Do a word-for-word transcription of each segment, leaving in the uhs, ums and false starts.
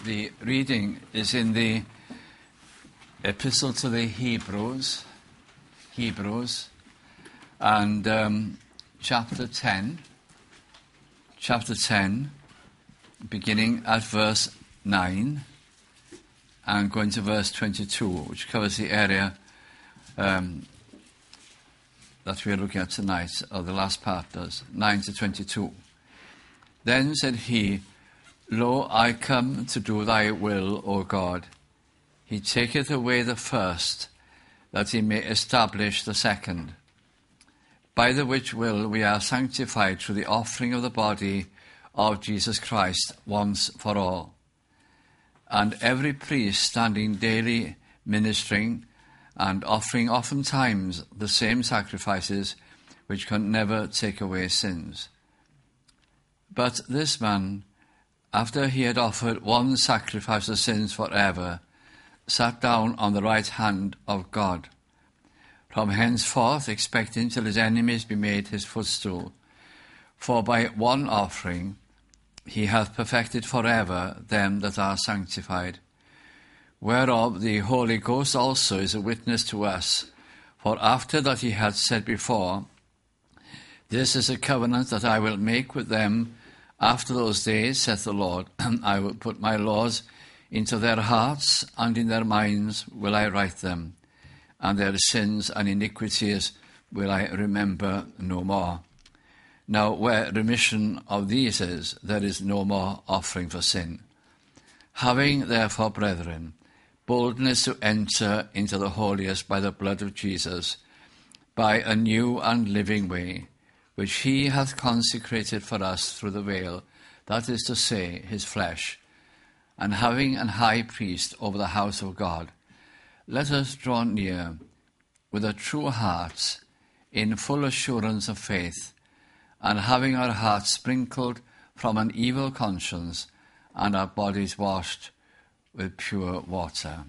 The reading is in the Epistle to the Hebrews, Hebrews, and um, chapter ten, chapter ten, beginning at verse nine, and going to verse twenty-two, which covers the area um, that we're looking at tonight, or the last part does, nine to twenty-two. Then said he, Lo, I come to do thy will, O God. He taketh away the first, that he may establish the second. By the which will we are sanctified through the offering of the body of Jesus Christ once for all. And every priest standing daily ministering and offering oftentimes the same sacrifices which can never take away sins. But this man, after he had offered one sacrifice of sins forever, sat down on the right hand of God, from henceforth expecting till his enemies be made his footstool. For by one offering he hath perfected forever them that are sanctified, whereof the Holy Ghost also is a witness to us. For after that he had said before, This is a covenant that I will make with them after those days, saith the Lord, I will put my laws into their hearts, and in their minds will I write them, and their sins and iniquities will I remember no more. Now, where remission of these is, there is no more offering for sin. Having, therefore, brethren, boldness to enter into the holiest by the blood of Jesus, by a new and living way, which he hath consecrated for us through the veil, that is to say, his flesh, and having an high priest over the house of God, let us draw near with a true heart, in full assurance of faith, and having our hearts sprinkled from an evil conscience, and our bodies washed with pure water.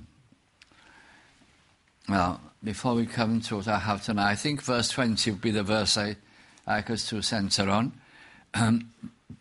Now, before we come to what I have tonight, I think verse twenty would be the verse I I like us to centre on. Um,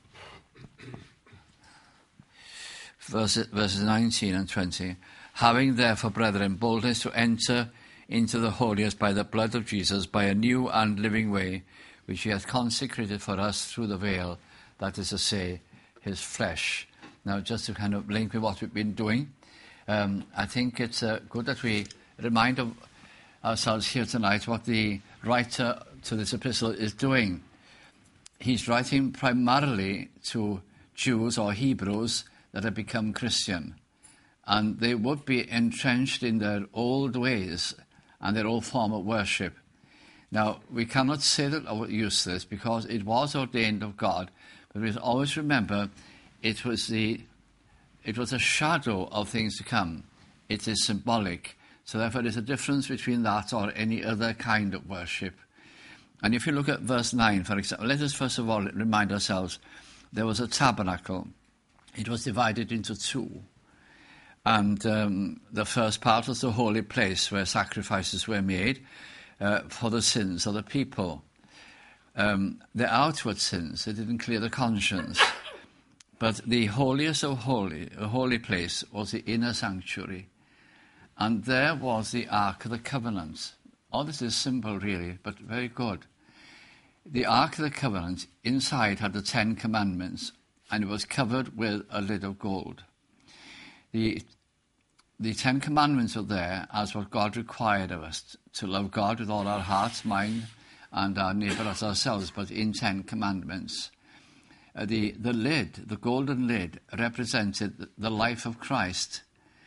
verses, verses nineteen and twenty. Having therefore, brethren, boldness to enter into the holiest by the blood of Jesus, by a new and living way, which he hath consecrated for us through the veil, that is to say, his flesh. Now, just to kind of link with what we've been doing, um, I think it's uh, good that we remind of ourselves here tonight what the writer to this epistle is doing. He's writing primarily to Jews or Hebrews that have become Christian, and they would be entrenched in their old ways and their old form of worship. Now, we cannot say that we're useless because it was ordained of God, but we must always remember it was the it was a shadow of things to come. It is symbolic. So therefore there's a difference between that or any other kind of worship. And if you look at verse nine, for example, let us first of all remind ourselves there was a tabernacle. It was divided into two. And um, the first part was the holy place where sacrifices were made uh, for the sins of the people. Um, the outward sins, they didn't clear the conscience. But the holiest of holy, the holy place was the inner sanctuary. And there was the Ark of the Covenant. All this is simple, really, but very good. The Ark of the Covenant inside had the Ten Commandments, and it was covered with a lid of gold. The, the Ten Commandments were there as what God required of us, to love God with all our heart, mind, and our neighbour as ourselves, but in Ten Commandments. Uh, the, the lid, the golden lid, represented the life of Christ,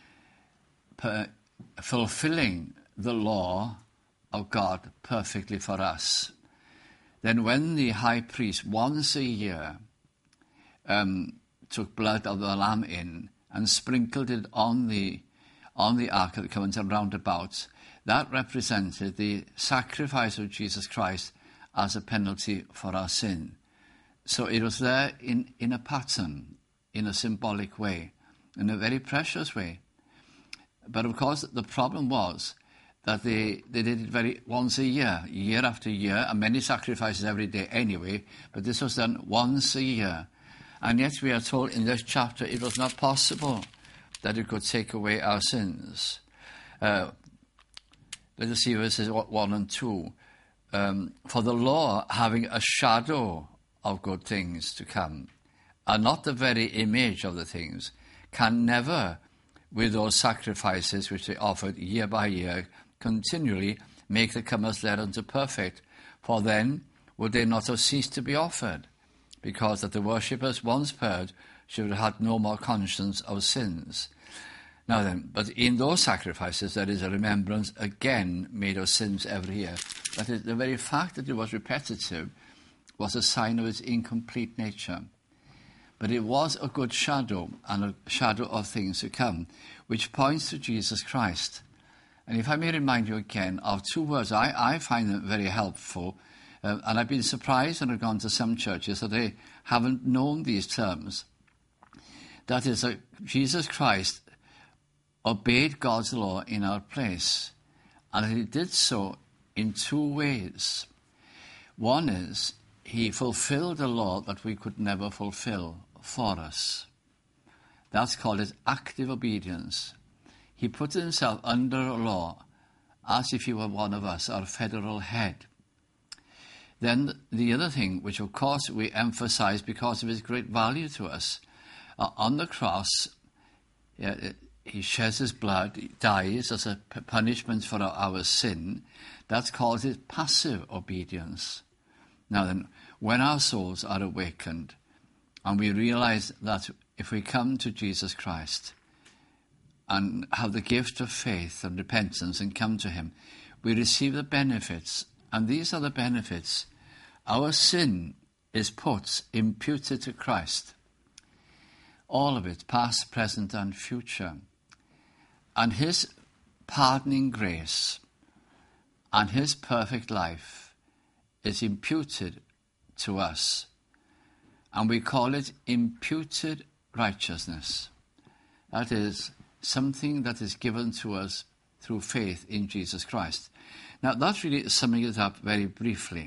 per, fulfilling the law of God perfectly for us. Then when the high priest once a year um, took blood of the lamb in and sprinkled it on the on the Ark of the Covenant and round about, that represented the sacrifice of Jesus Christ as a penalty for our sin. So it was there in, in a pattern, in a symbolic way, in a very precious way. But of course the problem was that they, they did it very once a year, year after year, and many sacrifices every day anyway, but this was done once a year. And yet we are told in this chapter it was not possible that it could take away our sins. Uh, let us see verses one and two. Um, For the law, having a shadow of good things to come, and not the very image of the things, can never, with those sacrifices which they offered year by year, continually make the comers thereunto perfect. For then would they not have ceased to be offered, because that the worshippers once purged should have had no more conscience of sins. Now then, but in those sacrifices there is a remembrance again made of sins every year. That is, the very fact that it was repetitive was a sign of its incomplete nature. But it was a good shadow, and a shadow of things to come, which points to Jesus Christ. And if I may remind you again of two words, I, I find them very helpful, uh, and I've been surprised when I've gone to some churches that they haven't known these terms. That is, that Jesus Christ obeyed God's law in our place, and he did so in two ways. One is, he fulfilled a law that we could never fulfill for us. That's called his active obedience. He put himself under a law as if he were one of us, our federal head. Then the other thing, which of course we emphasize because of his great value to us, uh, on the cross, uh, he sheds his blood, he dies as a p- punishment for our, our sin. That's called his passive obedience. Now then, when our souls are awakened and we realize that if we come to Jesus Christ and have the gift of faith and repentance and come to him, we receive the benefits. And these are the benefits. Our sin is put, imputed to Christ. All of it, past, present, and future. And his pardoning grace and his perfect life is imputed to us. And we call it imputed righteousness. That is something that is given to us through faith in Jesus Christ. Now, that's really summing it up very briefly.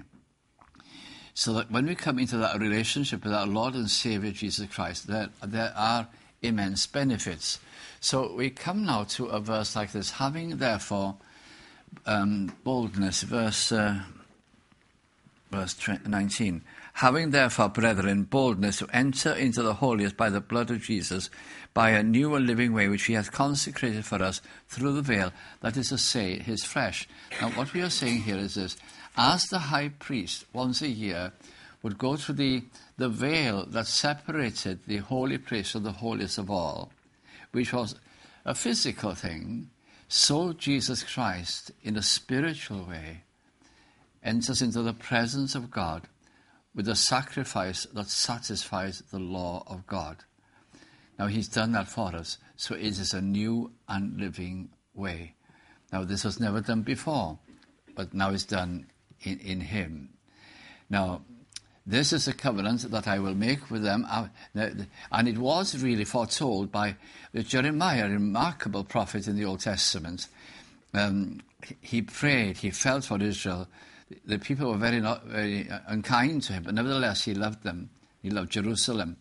So that when we come into that relationship with our Lord and Saviour Jesus Christ, there, there are immense benefits. So we come now to a verse like this, having therefore um, boldness, verse, uh, verse nineteen. Having therefore, brethren, boldness to enter into the holiest by the blood of Jesus, by a new and living way which he hath consecrated for us through the veil, that is to say, his flesh. Now what we are saying here is this: as the high priest once a year would go through the, the veil that separated the holy place from the holiest of all, which was a physical thing, so Jesus Christ, in a spiritual way, enters into the presence of God with a sacrifice that satisfies the law of God. Now, he's done that for us, so it is a new and living way. Now, this was never done before, but now it's done in, in him. Now, this is a covenant that I will make with them. And it was really foretold by Jeremiah, a remarkable prophet in the Old Testament. Um, he prayed, he felt for Israel. The people were very, not, very unkind to him, but nevertheless he loved them. He loved Jerusalem.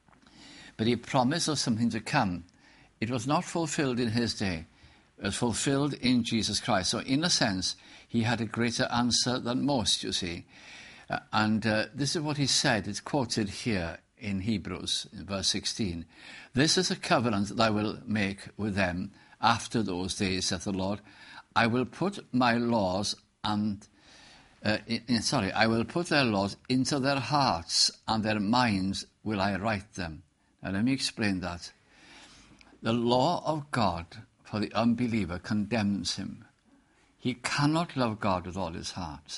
But he promised us something to come. It was not fulfilled in his day. It was fulfilled in Jesus Christ. So in a sense, he had a greater answer than most, you see. Uh, and uh, this is what he said. It's quoted here in Hebrews, in verse sixteen. This is a covenant that I will make with them after those days, saith the Lord. I will put my laws and Uh, in, in, sorry, I will put their laws into their hearts, and their minds will I write them. Now let me explain that. The law of God for the unbeliever condemns him. He cannot love God with all his heart.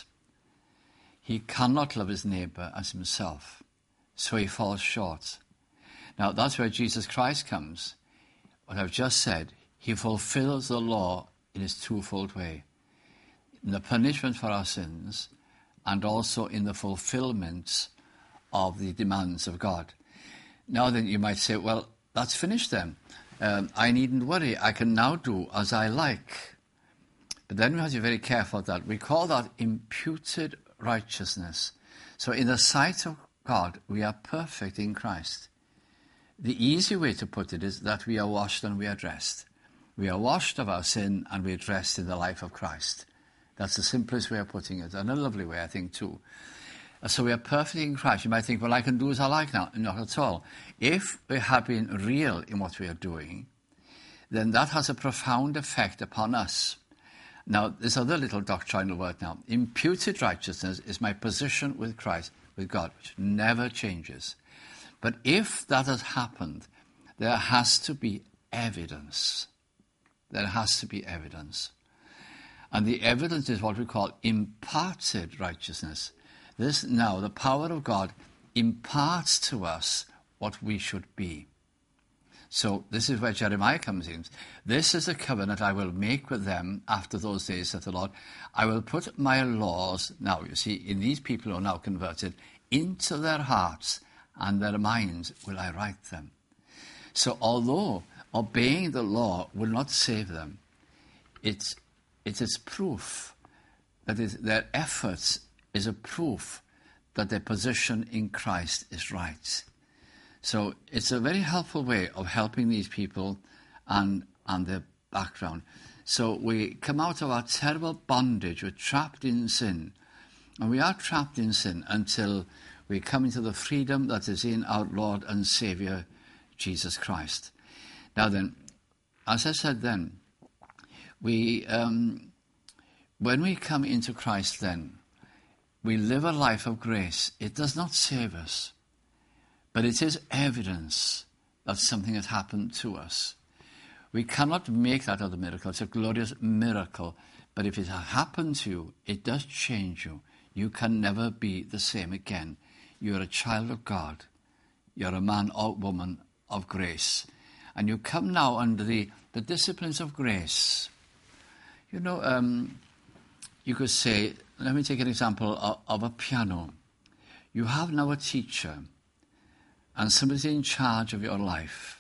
He cannot love his neighbour as himself. So he falls short. Now that's where Jesus Christ comes. What I've just said, he fulfills the law in his twofold way. In the punishment for our sins, and also in the fulfillment of the demands of God. Now then, you might say, well, that's finished then. Um, I needn't worry. I can now do as I like. But then we have to be very careful of that. We call that imputed righteousness. So in the sight of God, we are perfect in Christ. The easy way to put it is that we are washed and we are dressed. We are washed of our sin and we are dressed in the life of Christ. That's the simplest way of putting it, and a lovely way, I think, too. So we are perfectly in Christ. You might think, well, I can do as I like now. Not at all. If we have been real in what we are doing, then that has a profound effect upon us. Now, this other little doctrinal word now. Imputed righteousness is my position with Christ, with God, which never changes. But if that has happened, there has to be evidence. There has to be evidence. And the evidence is what we call imparted righteousness. This now, the power of God imparts to us what we should be. So this is where Jeremiah comes in. This is the covenant I will make with them after those days, saith the Lord. I will put my laws, now you see, in these people who are now converted, into their hearts, and their minds will I write them. So although obeying the law will not save them, it's, it is proof that is, their efforts is a proof that their position in Christ is right. So it's a very helpful way of helping these people and, and their background. So we come out of our terrible bondage. We're trapped in sin. And we are trapped in sin until we come into the freedom that is in our Lord and Saviour, Jesus Christ. Now then, as I said then, we um, when we come into Christ then, we live a life of grace. It does not save us, but it is evidence that something has happened to us. We cannot make that other miracle. It's a glorious miracle. But if it has happened to you, it does change you. You can never be the same again. You're a child of God. You're a man or woman of grace. And you come now under the, the disciplines of grace. You know, um, you could say, let me take an example of, of a piano. You have now a teacher and somebody in charge of your life.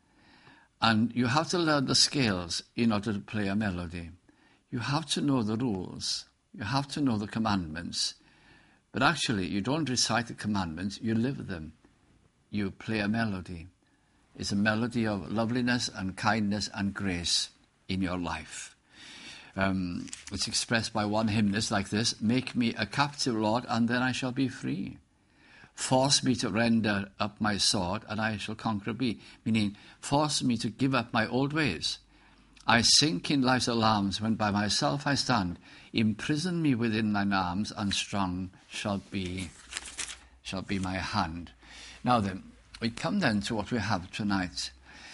And you have to learn the scales in order to play a melody. You have to know the rules. You have to know the commandments. But actually, you don't recite the commandments, you live them. You play a melody. It's a melody of loveliness and kindness and grace in your life. Um, it's expressed by one hymnist like this: make me a captive, Lord, and then I shall be free. Force me to render up my sword, and I shall conquer be. Meaning, force me to give up my old ways. I sink in life's alarms when by myself I stand. Imprison me within thine arms, and strong shall be, shall be my hand. Now then, we come then to what we have tonight.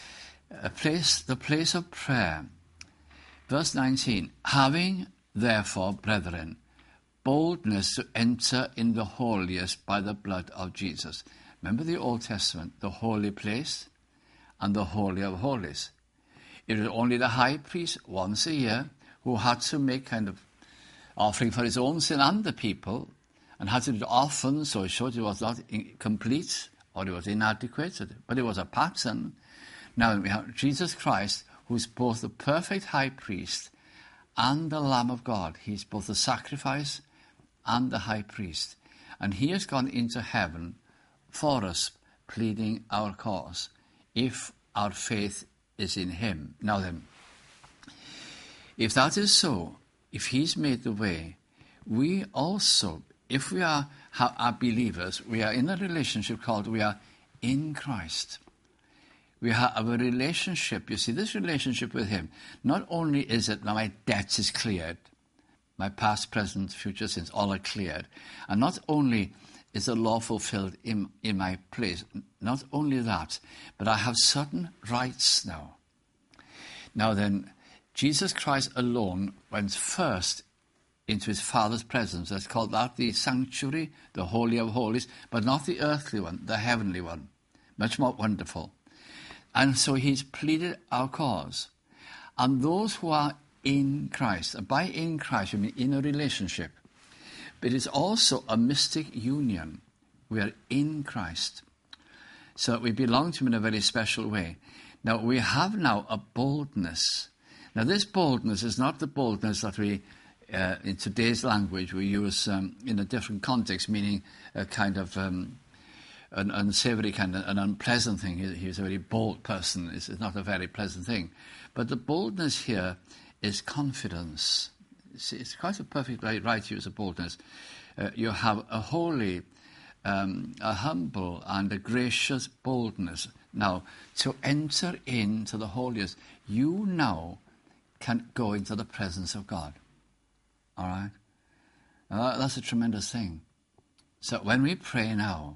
A place, the place of prayer. Verse nineteen, having therefore, brethren, boldness to enter in the holiest by the blood of Jesus. Remember the Old Testament, the holy place and the holy of holies. It was only the high priest once a year who had to make kind of offering for his own sin and the people, and had to do it often, so it showed it was not complete or it was inadequate, but it was a pattern. Now we have Jesus Christ, who is both the perfect high priest and the Lamb of God. He's both the sacrifice and the high priest. And he has gone into heaven for us, pleading our cause, if our faith is in him. Now then, if that is so, if he's made the way, we also, if we are, are believers, we are in a relationship called we are in Christ. We have a relationship, you see, this relationship with him, not only is it that my debt is cleared, my past, present, future sins, all are cleared, and not only is the law fulfilled in, in my place, not only that, but I have certain rights now. Now then, Jesus Christ alone went first into his Father's presence. Let's call that the sanctuary, the Holy of Holies, but not the earthly one, the heavenly one. Much more wonderful. And so he's pleaded our cause. And those who are in Christ, and by in Christ, I mean in a relationship, but it's also a mystic union. We are in Christ. So we belong to him in a very special way. Now, we have now a boldness. Now, this boldness is not the boldness that we, uh, in today's language, we use um, in a different context, meaning a kind of um, an unsavory kind of an unpleasant thing. He, he was a very bold person. It's, it's not a very pleasant thing. But the boldness here is confidence. It's, it's quite a perfect right, right use of boldness. Uh, you have a holy, um, a humble and a gracious boldness. Now, to enter into the holiest, you now can go into the presence of God. All right? Uh, that's a tremendous thing. So when we pray now,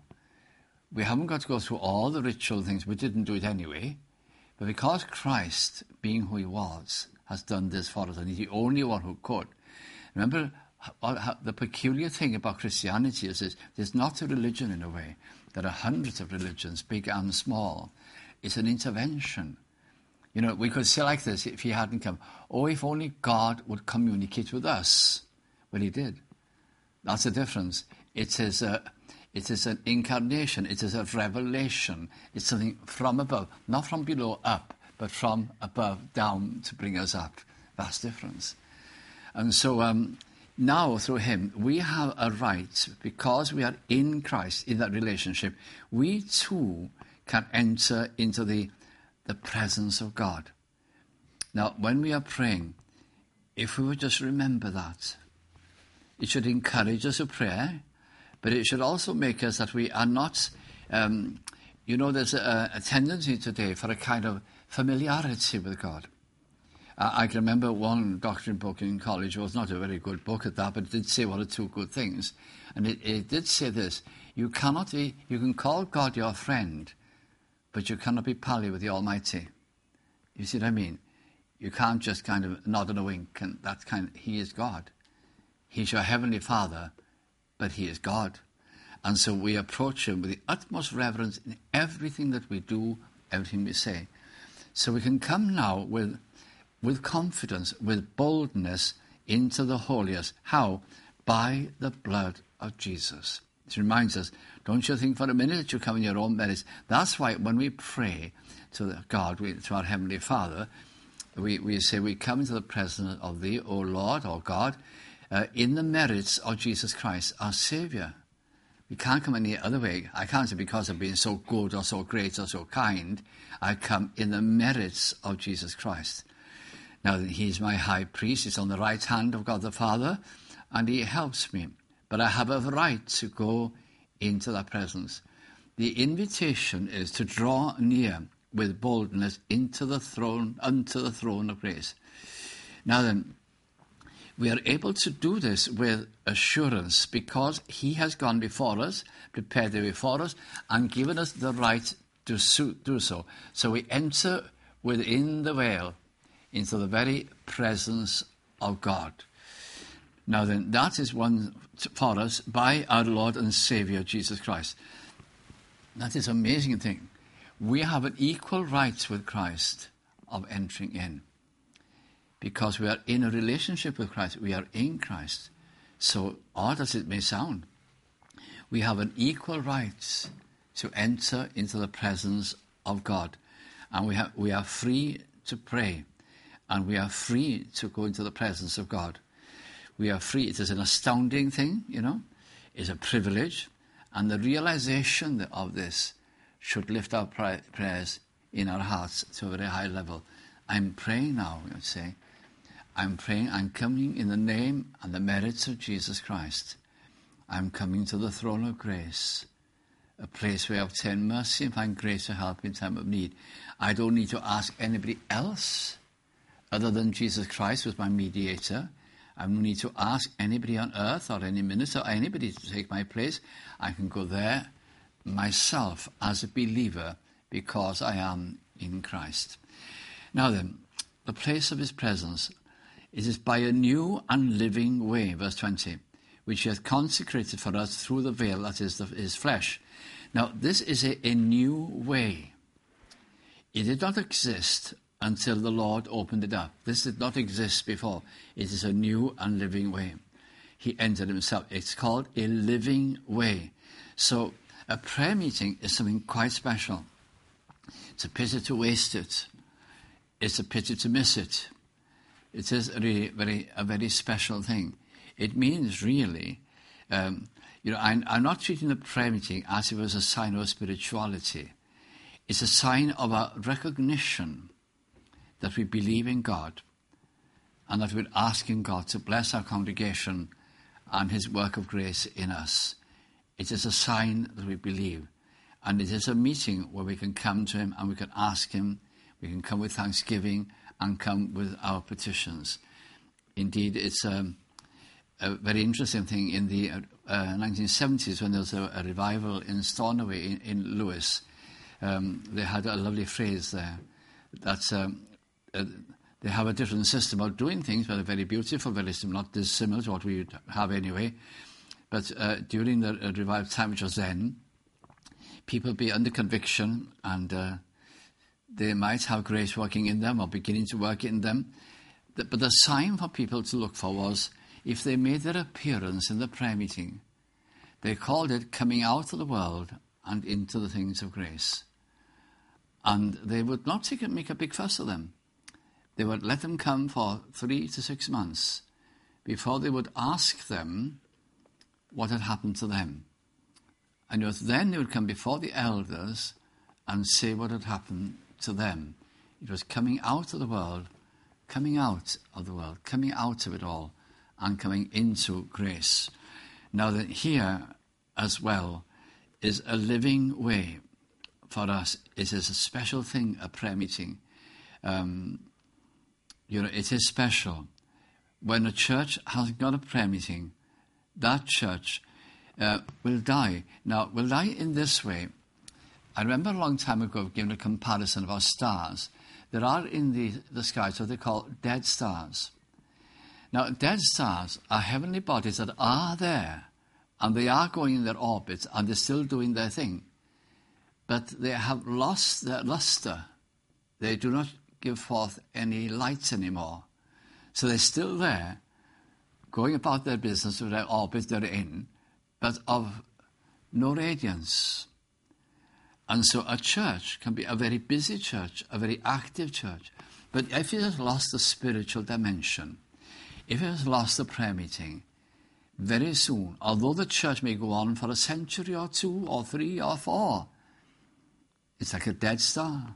we haven't got to go through all the ritual things. We didn't do it anyway. But because Christ, being who he was, has done this for us, and he's the only one who could. Remember, how, how, the peculiar thing about Christianity is this: there's not a religion in a way. There are hundreds of religions, big and small. It's an intervention. You know, we could say like this, if he hadn't come, oh, if only God would communicate with us. Well, he did. That's the difference. It is a... It is an incarnation. It is a revelation. It's something from above, not from below up, but from above down to bring us up. Vast difference. And so um, now through him, we have a right, because we are in Christ, in that relationship, we too can enter into the, the presence of God. Now, when we are praying, if we would just remember that, it should encourage us to pray. But it should also make us that we are not, um, you know, there's a, a tendency today for a kind of familiarity with God. Uh, I can remember one doctrine book in college. It was not a very good book at that, but it did say one or two good things. And it, it did say this: you cannot be, you can call God your friend, but you cannot be pally with the Almighty. You see what I mean? You can't just kind of nod and a wink, and that kind of, he is God. He's your heavenly Father, but he is God. And so we approach him with the utmost reverence in everything that we do, everything we say. So we can come now with, with confidence, with boldness into the holiest. How? By the blood of Jesus. It reminds us, don't you think for a minute that you come in your own merits. That's why when we pray to God, we, to our Heavenly Father, we, we say we come into the presence of thee, O Lord, or God, Uh, in the merits of Jesus Christ, our Saviour. We can't come any other way. I can't say because I've been so good or so great or so kind. I come in the merits of Jesus Christ. Now, he's my high priest. He's on the right hand of God the Father, and he helps me. But I have a right to go into that presence. The invitation is to draw near with boldness into the throne, unto the throne of grace. Now then, we are able to do this with assurance because he has gone before us, prepared the way for us, and given us the right to do so. So we enter within the veil into the very presence of God. Now then, that is won for us by our Lord and Saviour, Jesus Christ. That is an amazing thing. We have an equal right with Christ of entering in. Because we are in a relationship with Christ, we are in Christ. So, odd as it may sound, we have an equal right to enter into the presence of God. And we have, we are free to pray. And we are free to go into the presence of God. We are free. It is an astounding thing, you know. It's a privilege. And the realization of this should lift our prayers in our hearts to a very high level. I'm praying now, I would say. I'm praying, I'm coming in the name and the merits of Jesus Christ. I'm coming to the throne of grace, a place where I obtain mercy and find grace to help in time of need. I don't need to ask anybody else other than Jesus Christ, who's my mediator. I don't need to ask anybody on earth or any minister or anybody to take my place. I can go there myself as a believer because I am in Christ. Now then, the place of his presence, it is by a new and living way, verse twenty, which he has consecrated for us through the veil, that is the, his flesh. Now, this is a, a new way. It did not exist until the Lord opened it up. This did not exist before. It is a new and living way. He entered himself. It's called a living way. So a prayer meeting is something quite special. It's a pity to waste it. It's a pity to miss it. It is a very, very, a very special thing. It means really Um, you know, I'm, I'm not treating the prayer meeting as if it was a sign of spirituality. It's a sign of a recognition that we believe in God and that we're asking God to bless our congregation and his work of grace in us. It is a sign that we believe. And it is a meeting where we can come to him and we can ask him, we can come with thanksgiving and come with our petitions. Indeed, it's a, a very interesting thing. In the uh, nineteen seventies, when there was a, a revival in Stornoway in, in Lewis, um, they had a lovely phrase there. That's, um, uh, they have a different system of doing things, but they're very beautiful, very similar, not dissimilar to what we would have anyway. But uh, during the uh, revival time, which was then, people be under conviction and uh, they might have grace working in them or beginning to work in them. But the sign for people to look for was if they made their appearance in the prayer meeting, they called it coming out of the world and into the things of grace. And they would not take it, make a big fuss of them. They would let them come for three to six months before they would ask them what had happened to them. And it was then they would come before the elders and say what had happened to them. It was coming out of the world, coming out of the world, coming out of it all, and coming into grace. Now that here as well is a living way for us. It is a special thing, a prayer meeting. Um, you know, it is special. When a church has got a prayer meeting, that church uh, will die. Now, will die in this way. I remember a long time ago giving a comparison of our stars. There are in the, the skies what they call dead stars. Now, dead stars are heavenly bodies that are there, and they are going in their orbits, and they're still doing their thing. But they have lost their luster. They do not give forth any lights anymore. So they're still there, going about their business with their orbits they're in, but of no radiance. And so a church can be a very busy church, a very active church. But if it has lost the spiritual dimension, if it has lost the prayer meeting, very soon, although the church may go on for a century or two or three or four, it's like a dead star.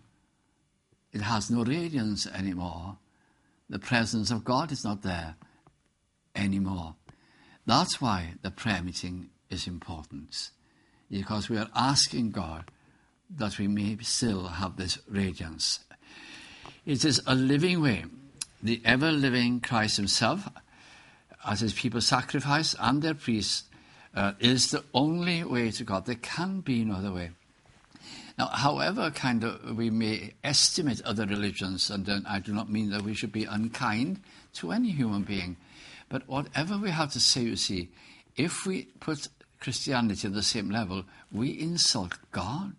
It has no radiance anymore. The presence of God is not there anymore. That's why the prayer meeting is important, because we are asking God that we may still have this radiance. It is a living way. The ever-living Christ himself, as his people sacrifice and their priests, uh, is the only way to God. There can be no other way. Now, however kind of we may estimate other religions, and then I do not mean that we should be unkind to any human being, but whatever we have to say, you see, if we put Christianity at the same level, we insult God,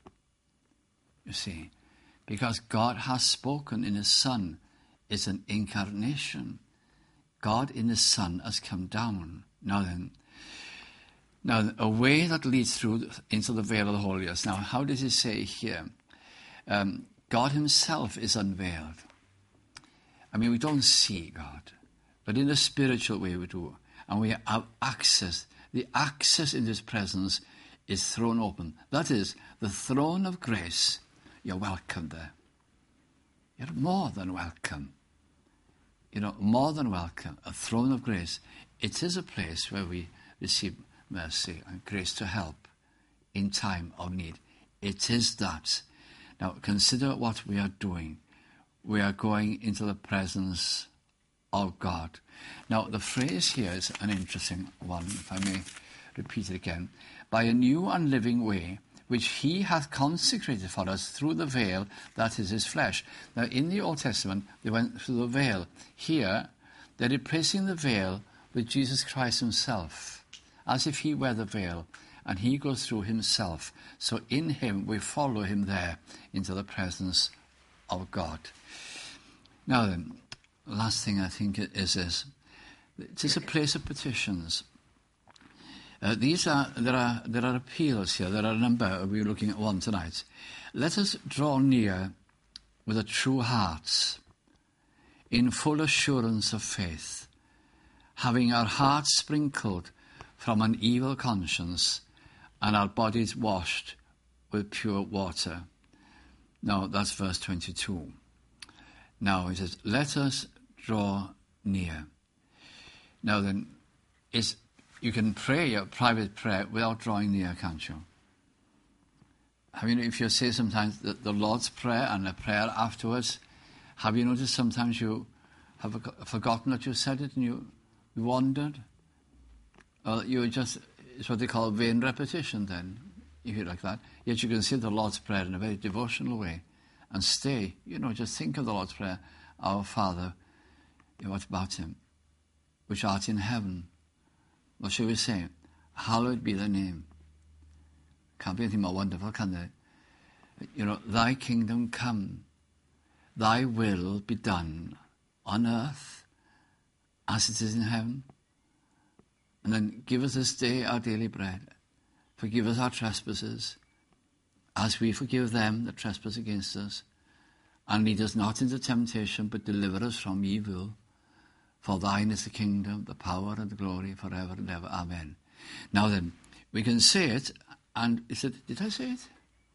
you see, because God has spoken in his Son. It's an incarnation. God in his Son has come down. Now then, Now, a way that leads through into the veil of the holiest. Now, how does he say here? Um, God himself is unveiled. I mean, we don't see God, but in a spiritual way we do. And we have access. The access in his presence is thrown open. That is, the throne of grace. You're welcome there. You're more than welcome. You know, more than welcome. A throne of grace. It is a place where we receive mercy and grace to help in time of need. It is that. Now, consider what we are doing. We are going into the presence of God. Now, the phrase here is an interesting one, if I may repeat it again. By a new and living way, which he hath consecrated for us through the veil, that is his flesh. Now, in the Old Testament, they went through the veil. Here, they're replacing the veil with Jesus Christ himself, as if he were the veil, and he goes through himself. So in him, we follow him there into the presence of God. Now then, last thing I think is this. It is a place of petitions. Uh, these are there are there are appeals here. There are a number. We're looking at one tonight. Let us draw near with a true heart, in full assurance of faith, having our hearts sprinkled from an evil conscience, and our bodies washed with pure water. Now, that's verse twenty-two. Now, it says, let us draw near. Now then, it's, you can pray your private prayer without drawing near, can't you? I mean, if you say sometimes the, the Lord's Prayer and a prayer afterwards, have you noticed sometimes you have forgotten that you said it and you, you wondered? Or you just, it's what they call vain repetition then, if you like that. Yet you can say the Lord's Prayer in a very devotional way and stay, you know, just think of the Lord's Prayer. Our Father, you know, what about him? Which art in heaven. What shall we say? Hallowed be thy name. Can't be anything more wonderful, can there? You know, thy kingdom come, thy will be done on earth as it is in heaven. And then give us this day our daily bread. Forgive us our trespasses, as we forgive them that trespass against us. And lead us not into temptation, but deliver us from evil. For thine is the kingdom, the power, and the glory forever and ever. Amen. Now then, we can say it, and is it, did I say it?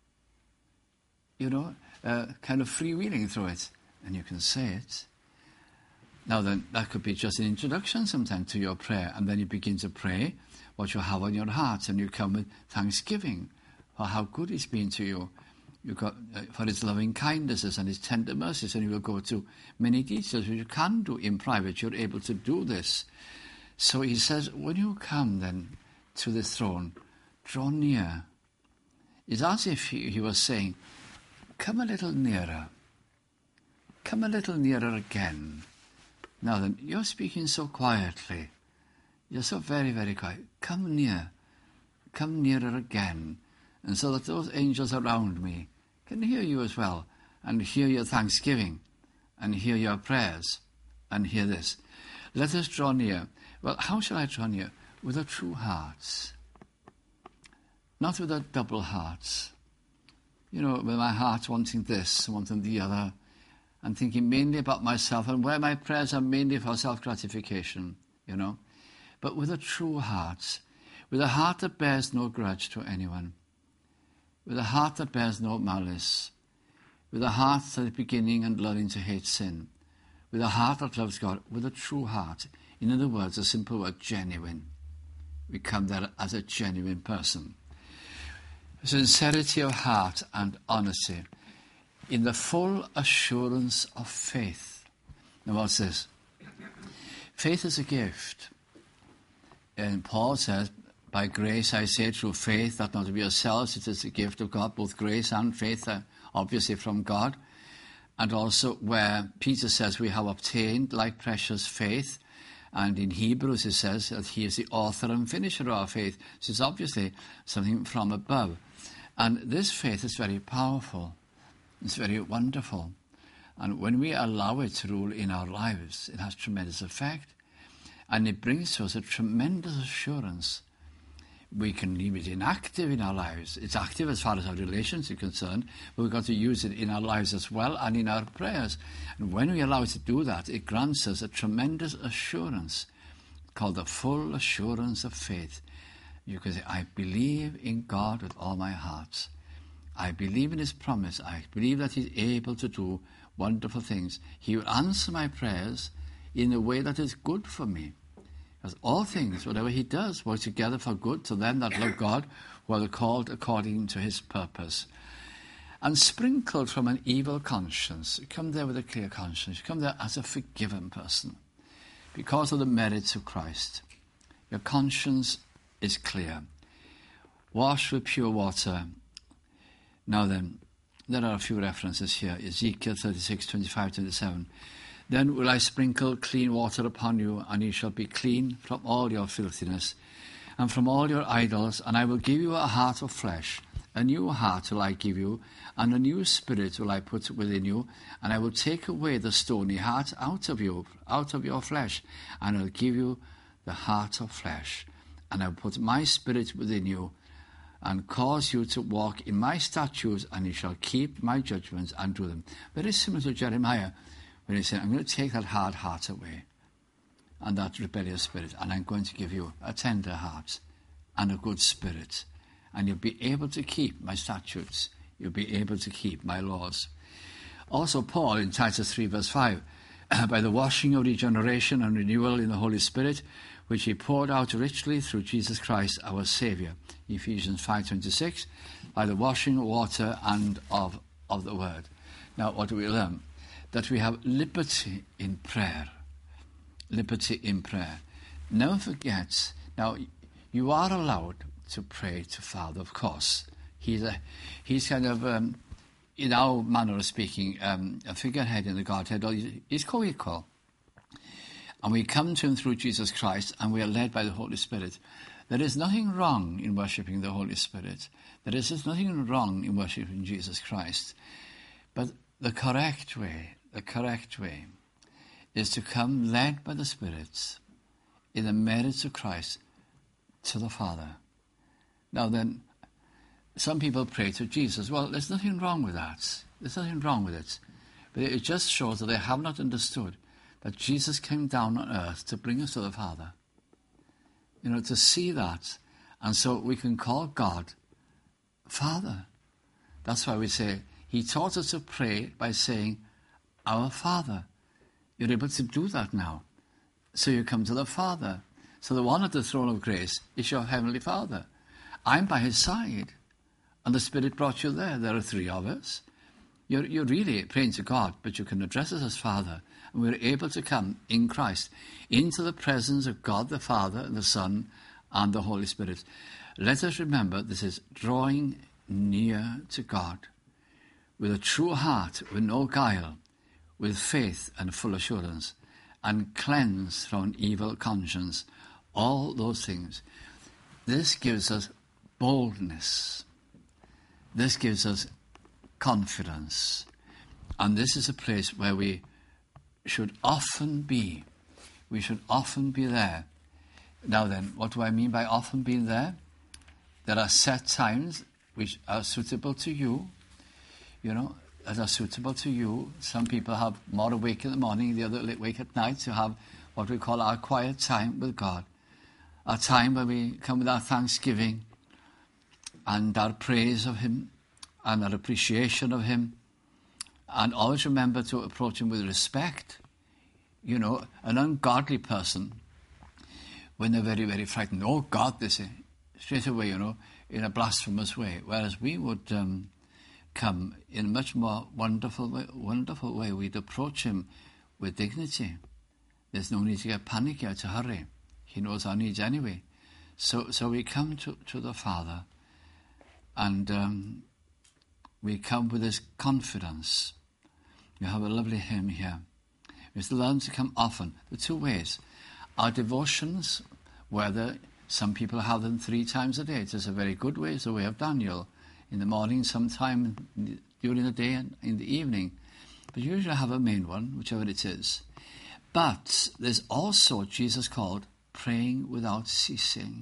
You know, uh, kind of freewheeling through it, and you can say it. Now then, that could be just an introduction sometimes to your prayer, and then you begin to pray what you have on your heart, and you come with thanksgiving for how good he's been to you. You got uh, for his loving kindnesses and his tender mercies, and you will go to many details which you can do in private. You're able to do this. So he says, when you come then to the throne, draw near. It's as if he, he was saying, come a little nearer. Come a little nearer again. Now then, you're speaking so quietly. You're so very, very quiet. Come near. Come nearer again. And so that those angels around me can hear you as well, and hear your thanksgiving, and hear your prayers, and hear this. Let us draw near. Well, how shall I draw near? With a true heart. Not with a double heart. You know, with my heart wanting this, wanting the other, and thinking mainly about myself, and where my prayers are mainly for self-gratification, you know. But with a true heart, with a heart that bears no grudge to anyone, with a heart that bears no malice, with a heart that is beginning and learning to hate sin, with a heart that loves God, with a true heart. In other words, a simple word, genuine. We come there as a genuine person. Sincerity of heart and honesty in the full assurance of faith. Now what's this? Faith is a gift. And Paul says, by grace I say through faith, that not of yourselves, it is the gift of God. Both grace and faith are obviously from God. And also where Peter says we have obtained like precious faith, and in Hebrews it says that he is the author and finisher of our faith. So it's obviously something from above. And this faith is very powerful. It's very wonderful. And when we allow it to rule in our lives, it has tremendous effect. And it brings to us a tremendous assurance. We can leave it inactive in our lives. It's active as far as our relations are concerned, but we've got to use it in our lives as well and in our prayers. And when we allow it to do that, it grants us a tremendous assurance called the full assurance of faith. You can say, I believe in God with all my heart. I believe in his promise. I believe that he's able to do wonderful things. He will answer my prayers in a way that is good for me. Because all things, whatever he does, work together for good to them that love God, who are called according to his purpose. And sprinkled from an evil conscience. You come there with a clear conscience. You come there as a forgiven person. Because of the merits of Christ. Your conscience is clear. Washed with pure water. Now then, there are a few references here. Ezekiel thirty-six, twenty-five, twenty-seven. Then will I sprinkle clean water upon you, and you shall be clean from all your filthiness, and from all your idols, and I will give you a heart of flesh. A new heart will I give you, and a new spirit will I put within you, and I will take away the stony heart out of you, out of your flesh, and I will give you the heart of flesh. And I will put my spirit within you, and cause you to walk in my statutes, and you shall keep my judgments and do them. Very similar to Jeremiah, when he said, I'm going to take that hard heart away. and that rebellious spirit, and I'm going to give you a tender heart and a good spirit, and you'll be able to keep my statutes, you'll be able to keep my laws. Also Paul in Titus three verse five, by the washing of regeneration and renewal in the Holy Spirit, which he poured out richly through Jesus Christ our Saviour. Ephesians five twenty-six, by the washing of water and of, of the word. Now what do we learn? That we have liberty in prayer. Liberty in prayer. Never forget, now you are allowed to pray to Father, of course. He's a, he's kind of, um, in our manner of speaking, um, a figurehead in the Godhead. He's co-equal. And we come to him through Jesus Christ, and we are led by the Holy Spirit. There is nothing wrong in worshipping the Holy Spirit. There is just nothing wrong in worshipping Jesus Christ. But the correct way, the correct way, is to come led by the Spirit in the merits of Christ to the Father. Now then, some people pray to Jesus. Well, there's nothing wrong with that. There's nothing wrong with it. But it just shows that they have not understood that Jesus came down on earth to bring us to the Father. You know, to see that. And so we can call God Father. That's why we say, he taught us to pray by saying, our Father. You're able to do that now. So you come to the Father. So the one at the throne of grace is your Heavenly Father. I'm by his side. And the Spirit brought you there. There are three of us. You're, you're really praying to God, but you can address us as Father. And we're able to come in Christ into the presence of God the Father, the Son, and the Holy Spirit. Let us remember this is drawing near to God with a true heart, with no guile, with faith and full assurance, and cleansed from an evil conscience. All those things. This gives us boldness. This gives us confidence. And this is a place where we should often be. We should often be there. Now then, what do I mean by often being there? There are set times which are suitable to you, you know, that are suitable to you. Some people have more awake in the morning, the other awake at night to have what we call our quiet time with God. Our time where we come with our thanksgiving and our praise of him and our appreciation of him. And always remember to approach him with respect. You know, an ungodly person, when they're very, very frightened, oh God, they say, straight away, you know, in a blasphemous way. Whereas we would um, come in a much more wonderful way, wonderful way. We'd approach him with dignity. There's no need to get panicky or to hurry. He knows our needs anyway. So so we come to, to the Father, and um, we come with this confidence. We have a lovely hymn here. We have to learn to come often. The two ways. Our devotions, whether some people have them three times a day. It is a very good way. It's the way of Daniel. In the morning, sometime during the day, and in the evening. But you usually have a main one, whichever it is. But there's also what Jesus called praying without ceasing.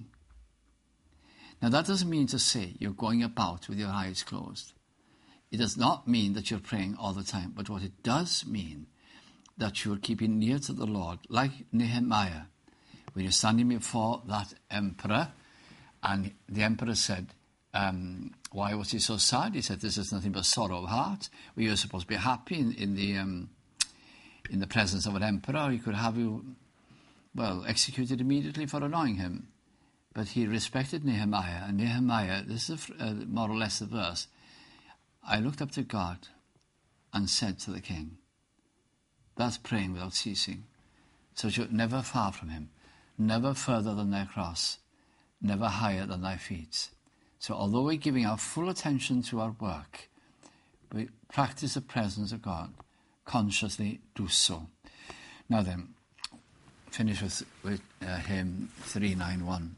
Now that doesn't mean to say you're going about with your eyes closed. It does not mean that you're praying all the time, but what it does mean that you're keeping near to the Lord, like Nehemiah, when you're standing before that emperor, and the emperor said, um, why was he so sad? He said, this is nothing but sorrow of heart. Well, you're supposed to be happy in, in the um, in the presence of an emperor. He could have you, well, executed immediately for annoying him. But he respected Nehemiah, and Nehemiah, this is a, uh, more or less the verse, I looked up to God and said to the king, that's praying without ceasing. So you're never far from him, never further than thy cross, never higher than thy feet. So although we're giving our full attention to our work, we practice the presence of God, consciously do so. Now then, finish with, with uh, hymn three ninety-one.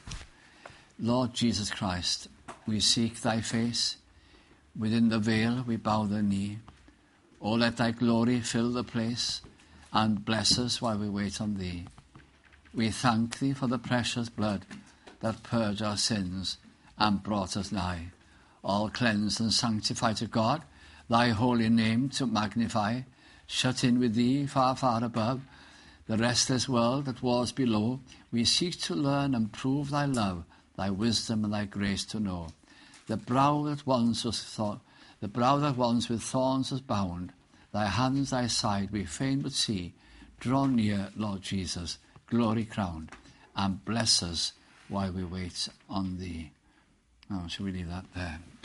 Lord Jesus Christ, we seek thy face. Within the veil we bow the knee. Oh, let thy glory fill the place and bless us while we wait on thee. We thank thee for the precious blood that purged our sins and brought us nigh, all cleansed and sanctified to God, thy holy name to magnify, shut in with thee far, far above, The restless world that was below, we seek to learn and prove thy love, thy wisdom and thy grace to know. The brow that once was thorn, the brow that once with thorns was bound, thy hands, thy side we fain would see. Draw near, Lord Jesus, glory crowned, and bless us while we wait on thee. Oh, shall we leave that there?